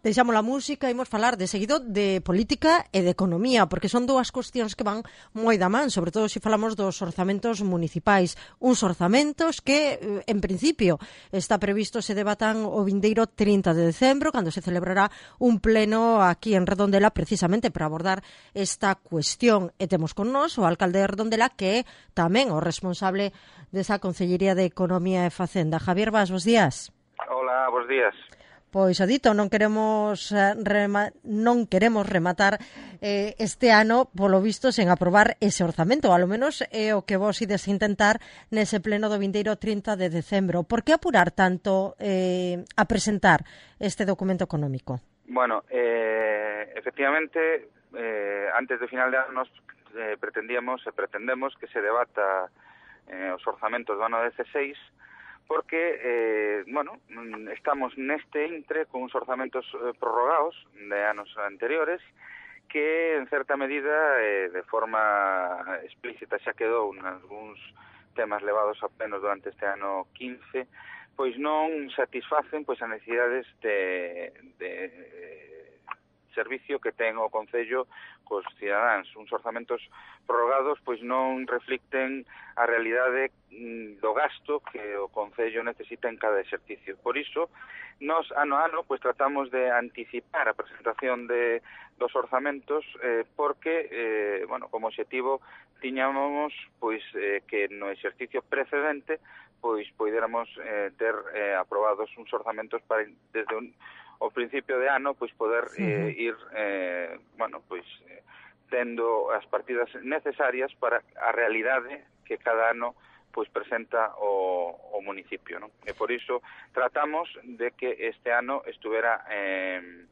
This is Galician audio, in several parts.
Deixamos a música e imos falar de seguido de política e de economía, porque son dúas cuestións que van moi da man, sobre todo se falamos dos orzamentos municipais. Uns orzamentos que, en principio, está previsto se debatan o vindeiro 30 de decembro, cando se celebrará un pleno aquí en Redondela, precisamente para abordar esta cuestión. E temos con nós o alcalde de Redondela, que é tamén o responsable desa Consellería de Economía e Facenda. Javier Vaz, bos días. Hola, bos días. Pois o dito, non queremos rematar este ano, polo visto, sen aprobar ese orzamento, ao menos é o que vos ides intentar nese pleno do vindeiro 30 de decembro. Por que apurar tanto a presentar este documento económico? Bueno, efectivamente, antes do final de ano pretendemos que se debata os orzamentos do ano 16, porque, estamos neste intre con uns orzamentos prorrogados de anos anteriores que, en certa medida, de forma explícita xa quedou en algúns temas levados a plenos durante este ano 15, pois non satisfacen as necesidades de servicio que ten o Concello cos cidadáns. Uns orzamentos prorrogados pois non reflicten a realidade do gasto que o Concello necesita en cada exercicio. Por iso, nos ano a ano tratamos de anticipar a presentación dos orzamentos porque, como objetivo tiñamos que no exercicio precedente poidéramos ter aprobados uns orzamentos para desde o principio de ano poder ir tendo as partidas necesarias para a realidade que cada ano presenta o municipio, non? E por iso tratamos de que este ano estuvera en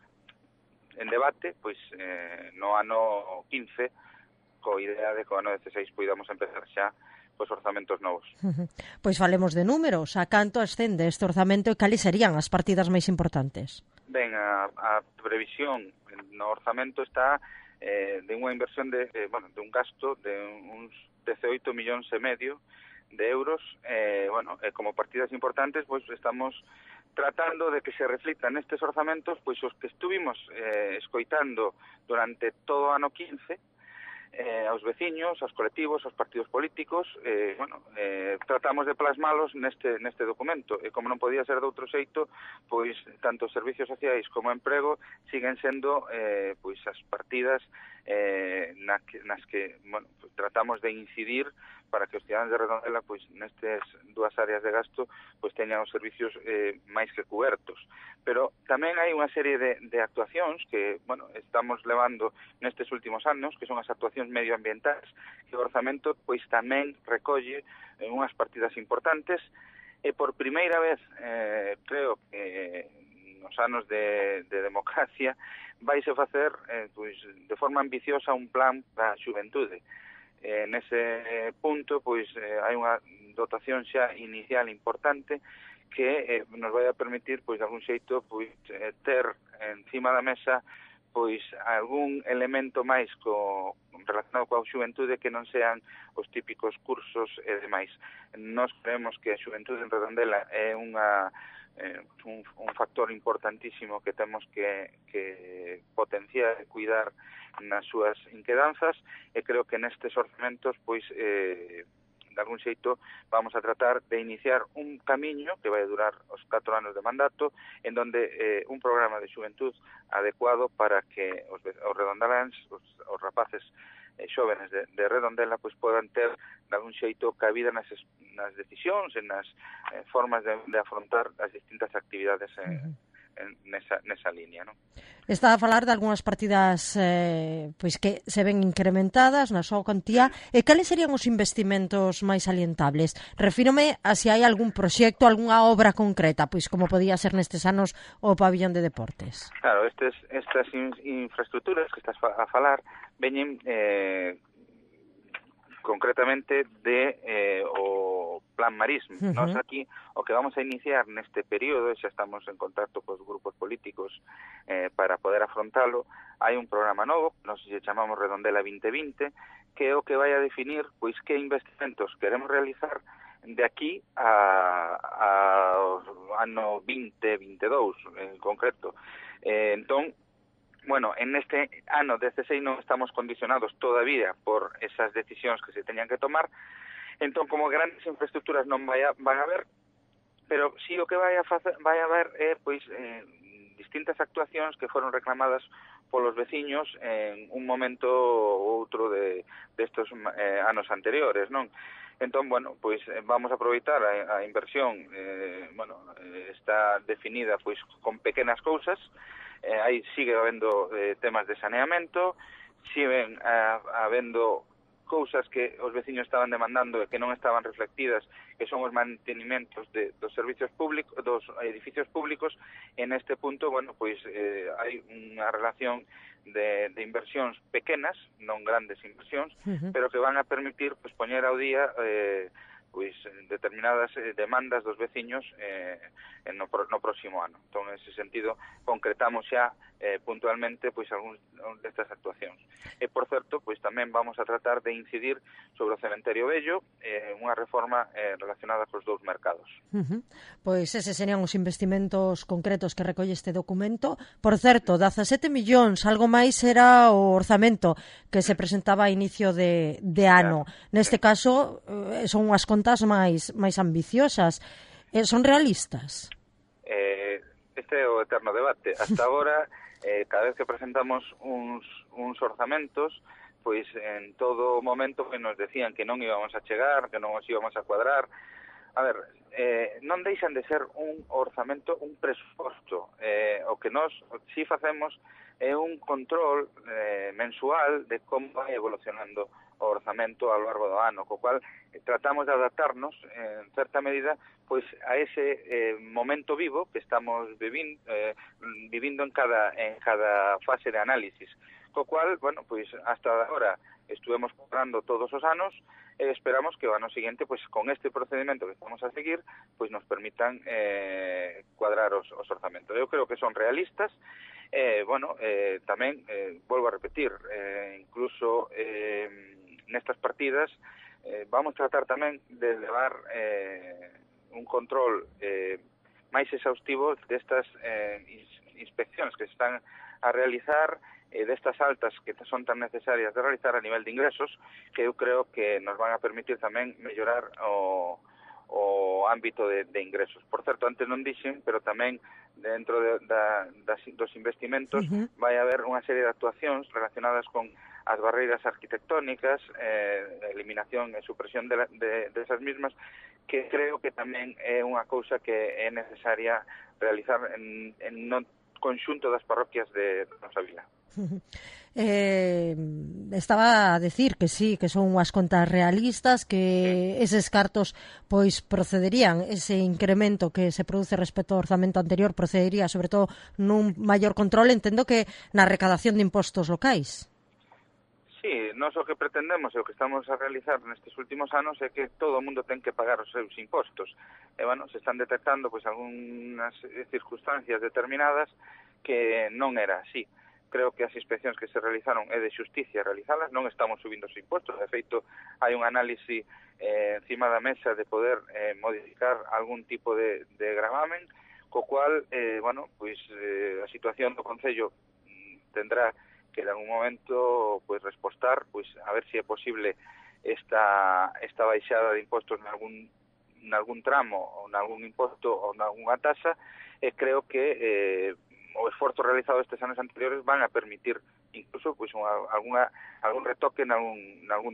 debate no ano 15 coa idea de que o ano 16 podamos empezar xa os orzamentos novos. Pois falemos de números. A canto ascende este orzamento e cales serían as partidas máis importantes? Ben, a previsión no orzamento está de unha inversión de un gasto de uns 18,5 millóns de euros. Como partidas importantes, estamos tratando de que se reflitan nestes orzamentos os que estuvimos escoitando durante todo o ano 15, aos veciños, aos colectivos, aos partidos políticos, tratamos de plasmalos neste documento, e como non podía ser de outro xeito, tanto os servicios sociais como o emprego siguen sendo as partidas nas que tratamos de incidir para que os cidadáns de Redondela nestes dúas áreas de gasto teñan os servicios máis que cubertos. Pero tamén hai unha serie de actuacións que estamos levando nestes últimos anos, que son as actuacións medioambientais, que o orzamento tamén recolle unhas partidas importantes, e por primeira vez creo que nos anos de democracia vaise facer de forma ambiciosa un plan para a xuventude. Nese punto hai unha dotación xa inicial importante que nos vai a permitir de algún xeito ter encima da mesa algún elemento máis relacionado coa xuventude que non sean os típicos cursos e demais. Nós creemos que a xuventude en Redondela é un factor importantísimo que temos que potenciar e cuidar nas súas inquedanzas, e creo que nestes orzamentos de algún xeito vamos a tratar de iniciar un camiño que vai durar os 4 anos de mandato, en donde un programa de xuventud adecuado para que os redondeláns, os rapaces xóvenes de Redondela podan ter de algún xeito cabida nas decisións e nas formas de afrontar as distintas actividades nesa línea, non? Está a falar de algunhas partidas que se ven incrementadas na súa cuantía. E cales serían os investimentos máis salientables? Refírome a se hai algún proxecto, algunha obra concreta, como podía ser nestes anos o pabillón de deportes. Claro, estas infraestructuras que estás a falar veñen concretamente o Plan Marismo. Nós aquí o que vamos a iniciar neste período, xa estamos en contacto cos grupos políticos para poder afrontalo, hai un programa novo, nos chamamos Redondela 2020, que é o que vai a definir que investimentos queremos realizar de aquí a ano 2022 en concreto. Entón, bueno, en este ano 16 non estamos condicionados todavía por esas decisións que se teñan que tomar. Entón, como grandes infraestructuras non van a haber, pero sí o que vai a haber pois distintas actuacións que foron reclamadas polos veciños en un momento ou outro destos anos anteriores, non? Entón, bueno, pois vamos a aproveitar a inversión, está definida pois con pequenas cousas, aí sigue habendo temas de saneamento, siguen habendo cousas que os veciños estaban demandando e que non estaban reflectidas, que son os mantenimentos dos servicios públicos, dos edificios públicos. En este punto, bueno, pois hai unha relación de inversións pequenas, non grandes inversións, pero que van a permitir pois poñer ao día pois determinadas demandas dos veciños no próximo ano. Entón, en ese sentido, concretamos xa puntualmente pois algúns destas actuacións. E, por certo, pois tamén vamos a tratar de incidir sobre o Cementerio Vello, unha reforma relacionada cos dous mercados. Pois eses serían os investimentos concretos que recolle este documento. Por certo, 17 millóns, algo máis era o orzamento que se presentaba a inicio de ano. Neste caso, son unhas contas máis ambiciosas. Son realistas? Este é o eterno debate. Hasta agora, cada vez que presentamos uns orzamentos, pois en todo momento que nos decían que non íbamos a chegar, que non os íbamos a cuadrar. A ver, non deixan de ser un orzamento, un presuposto. O que nós si facemos é un control mensual de como vai evolucionando o orzamento ao largo do ano, co cual tratamos de adaptarnos en certa medida pois a ese momento vivo que estamos vivindo en cada fase de análisis, co cual, bueno, pois hasta agora estuvemos cuadrando todos os anos e esperamos que o ano seguinte, pois con este procedimento que estamos a seguir, pois nos permitan cuadrar os orzamentos. Eu creo que son realistas. Tamén, volvo a repetir, incluso nestas partidas vamos tratar tamén de levar un control máis exhaustivo destas inspeccións que se están a realizar, destas altas que son tan necesarias de realizar a nivel de ingresos, que eu creo que nos van a permitir tamén mellorar o ámbito de ingresos. Por certo, antes non dixen, pero tamén dentro dos investimentos vai haber unha serie de actuacións relacionadas con as barreiras arquitectónicas, eliminación e supresión desas mismas, que creo que tamén é unha cousa que é necesaria realizar no conxunto das parroquias de nosa vila. Estaba a decir que sí, que son unhas contas realistas, que eses cartos pois procederían, ese incremento que se produce respecto ao orzamento anterior procedería sobre todo nun maior control, entendo que na recadación de impostos locais. Sí, nós o que pretendemos e o que estamos a realizar nestes últimos anos é que todo o mundo ten que pagar os seus impostos. E, bueno, se están detectando pois algunhas circunstancias determinadas que non era así. Creo que as inspeccións que se realizaron é de xusticia realizalas, non estamos subindo os impostos. De feito, hai un análise encima da mesa de poder modificar algún tipo de gravamen, co cual, a situación do Concello tendrá que en algún momento pois respostar, pois a ver se é posible esta baixada de impostos nalgún tramo ou nalgún imposto ou nalgúna tasa, e creo que o esforzo realizado estes anos anteriores van a permitir incluso pois algún retoque nalgún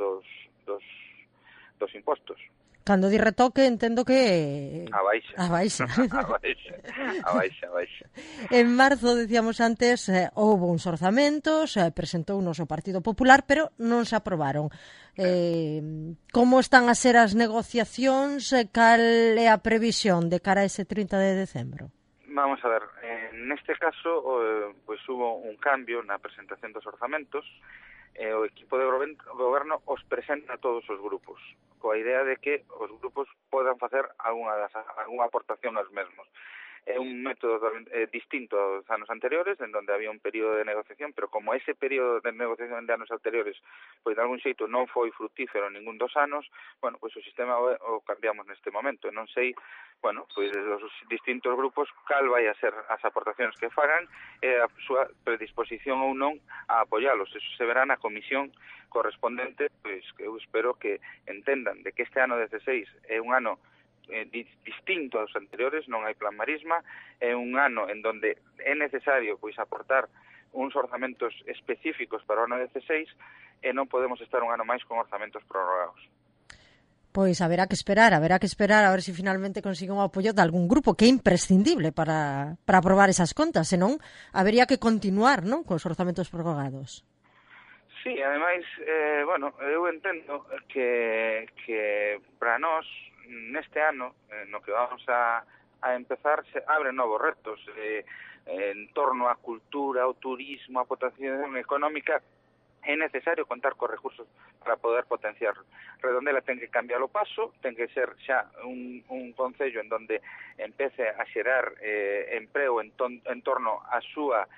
dos impostos. Cando di retoque, entendo que... A baixa. A baixa. A baixa. En marzo, decíamos antes, houve uns orzamentos, presentounos o Partido Popular, pero non se aprobaron. Como están a ser as negociacións? Cal é a previsión de cara a ese 30 de decembro? Vamos a ver, neste caso, pois hubo un cambio na presentación dos orzamentos. O equipo de goberno os presenta a todos os grupos, coa idea de que os grupos podan facer algunha aportación aos mesmos. é un método distinto aos anos anteriores, en donde había un período de negociación, pero como ese período de negociación de anos anteriores, pois de algún xeito non foi fructífero ningún dos anos, bueno, pois o sistema o cambiamos neste momento. Non sei, bueno, pois desde os distintos grupos cal vai a ser as aportacións que fagan e a súa predisposición ou non a apoialos. Eso se verá na comisión correspondente, pois que eu espero que entendan de que este ano 16 é un ano distinto aos anteriores, non hai plan Marisma, é un ano en donde é necesario pois aportar uns orzamentos específicos para o ano 16 e non podemos estar un ano máis con orzamentos prorrogados. Pois haberá que esperar a ver se finalmente consigue un apoio de algún grupo que é imprescindible para aprobar esas contas, senón habería que continuar, non, cos orzamentos prorrogados. Sí, ademais, bueno, eu entendo que para nós neste ano, no que vamos a empezar, se abren novos retos en torno á cultura, ao turismo, á potenciación económica. É necesario contar con recursos para poder potenciar. Redondela ten que cambiar o paso, ten que ser xa un concello en donde empece a xerar emprego en torno á súa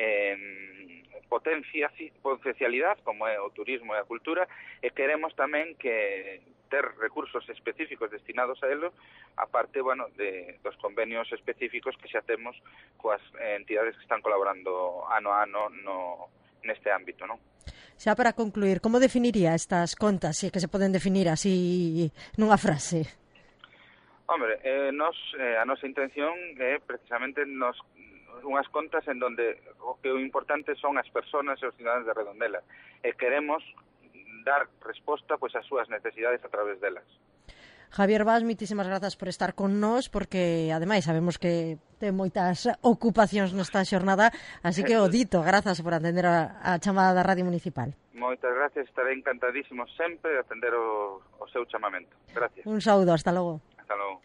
potencialidade, como é o turismo e a cultura, e queremos tamén que ter recursos específicos destinados a elo, aparte, bueno, dos convenios específicos que xa temos coas entidades que están colaborando ano a ano neste ámbito, non? Xa para concluir, como definiría estas contas, se que se poden definir así nunha frase? Hombre, a nosa intención é precisamente unhas contas en donde o que o importante son as persoas e os cidadanos de Redondela, e queremos dar resposta pois ás súas necesidades a través delas. Javier Bas, moitísimas grazas por estar con nós, porque ademais sabemos que ten moitas ocupacións nesta xornada, así que o dito, grazas por atender a chamada da Radio Municipal. Moitas gracias, estaré encantadísimo sempre de atender o seu chamamento. Gracias. Un saúdo, hasta logo. Hasta logo.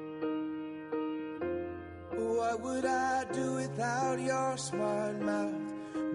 What would I do without your smart mouth?